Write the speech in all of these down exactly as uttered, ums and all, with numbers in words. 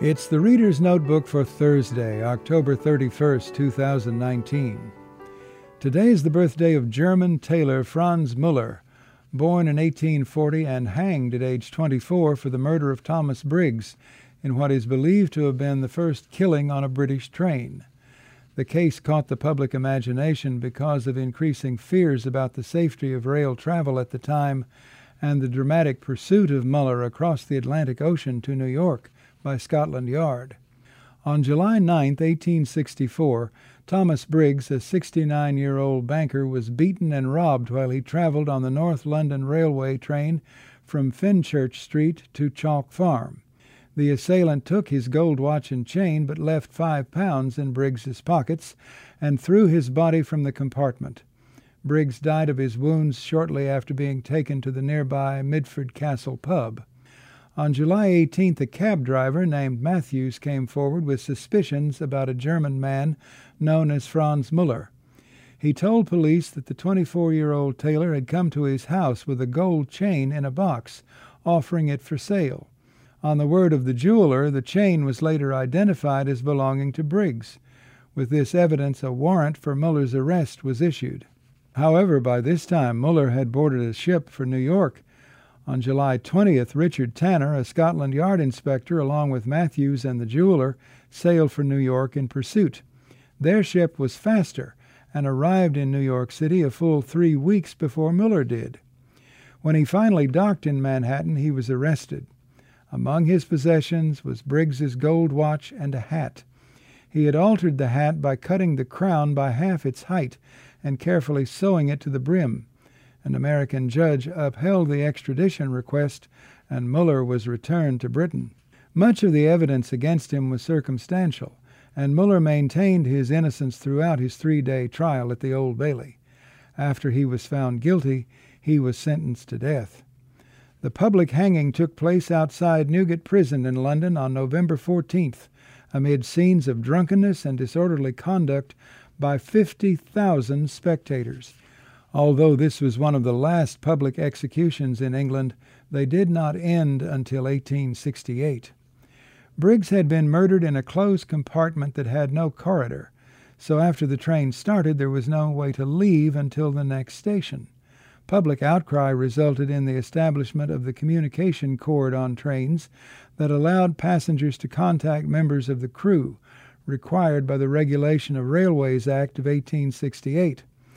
It's the Reader's Notebook for Thursday, October thirty-first, two thousand nineteen. Today is the birthday of German tailor Franz Müller, born in eighteen forty and hanged at age twenty-four for the murder of Thomas Briggs in what is believed to have been the first killing on a British train. The case caught the public imagination because of increasing fears about the safety of rail travel at the time and the dramatic pursuit of Müller across the Atlantic Ocean to New York by Scotland Yard. On July ninth, eighteen sixty-four, Thomas Briggs, a sixty-nine-year-old banker, was beaten and robbed while he traveled on the North London Railway train from Fenchurch Street to Chalk Farm. The assailant took his gold watch and chain but left five pounds in Briggs's pockets and threw his body from the compartment. Briggs died of his wounds shortly after being taken to the nearby Midford Castle pub. On July eighteenth, a cab driver named Matthews came forward with suspicions about a German man known as Franz Müller. He told police that the twenty-four-year-old tailor had come to his house with a gold chain in a box, offering it for sale. On the word of the jeweler, the chain was later identified as belonging to Briggs. With this evidence, a warrant for Müller's arrest was issued. However, by this time, Müller had boarded a ship for New York. On July twentieth, Richard Tanner, a Scotland Yard inspector, along with Matthews and the jeweler, sailed for New York in pursuit. Their ship was faster and arrived in New York City a full three weeks before Müller did. When he finally docked in Manhattan, he was arrested. Among his possessions was Briggs's gold watch and a hat. He had altered the hat by cutting the crown by half its height and carefully sewing it to the brim. An American judge upheld the extradition request, and Müller was returned to Britain. Much of the evidence against him was circumstantial, and Müller maintained his innocence throughout his three-day trial at the Old Bailey. After he was found guilty, he was sentenced to death. The public hanging took place outside Newgate Prison in London on November fourteenth, amid scenes of drunkenness and disorderly conduct by fifty thousand spectators. Although this was one of the last public executions in England, they did not end until eighteen sixty-eight. Briggs had been murdered in a closed compartment that had no corridor, so after the train started there was no way to leave until the next station. Public outcry resulted in the establishment of the communication cord on trains that allowed passengers to contact members of the crew, required by the Regulation of Railways Act of eighteen sixty-eight.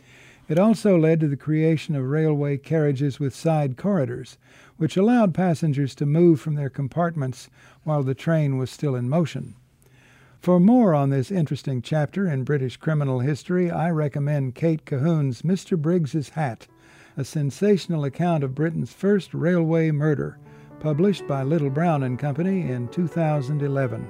It also led to the creation of railway carriages with side corridors, which allowed passengers to move from their compartments while the train was still in motion. For more on this interesting chapter in British criminal history, I recommend Kate Cahoon's Mister Briggs's Hat, a sensational account of Britain's first railway murder, published by Little Brown and Company in two thousand eleven.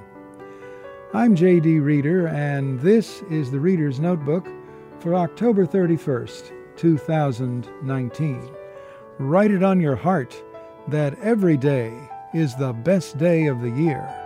I'm J D Reader, and this is the Reader's Notebook for October thirty-first, two thousand nineteen. Write it on your heart that every day is the best day of the year.